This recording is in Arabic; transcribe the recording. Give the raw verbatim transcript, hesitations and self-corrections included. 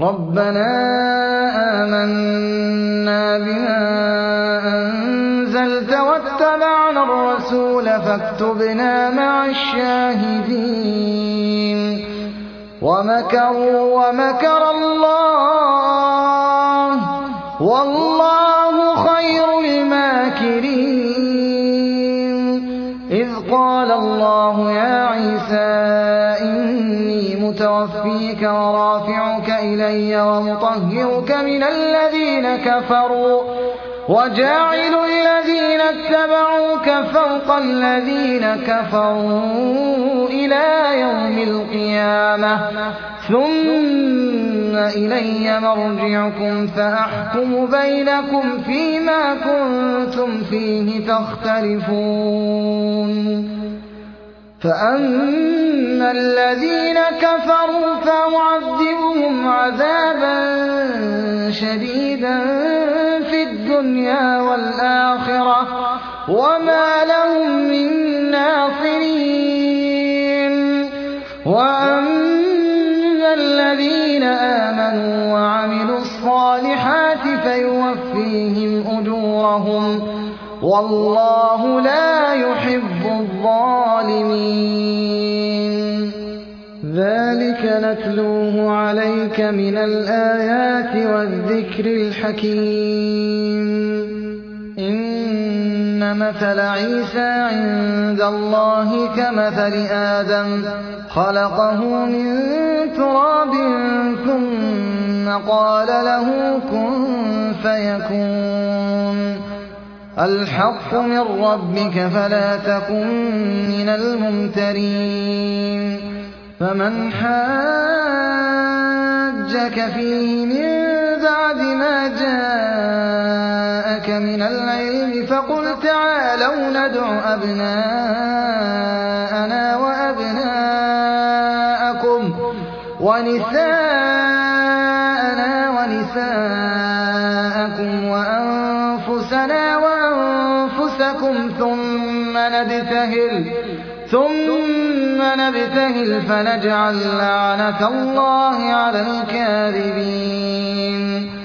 ربنا آمنا بما أنزلت واتبعنا الرسول فاكتبنا مع الشاهدين ومكروا ومكر الله والله خير الماكرين إذ قال الله يا عيسى إني متوفيك ورافعك إلي ومطهرك من الذين كفروا وجاعل الذين اتبعوك فوق الذين كفروا إلى يوم القيامة ثم إلي مرجعكم فأحكم بينكم فيما كنتم فيه تختلفون فأما الذين كفروا فأعذبهم عذابا شديدا في الدنيا والآخرة وما لهم من ناصرين وأما الذين آمنوا وعملوا الصالحات فيوفيهم أجورهم والله لا يحب الظالمين ذلك نتلوه عليك من الآيات والذكر الحكيم إن مثل عيسى عند الله كمثل آدم خلقه من تراب ثم قال له كن فيكون الحق من ربك فلا تكن من الممترين فمن حاجك فيه من بعد ما جاءك من العلم فقل تعالوا ندع أبناءنا وأبناءكم ونساءنا ونساءكم وأنفسنا وأنفسكم ثم نبتهل ثم نبتهل فنجعل لعنة الله على الكاذبين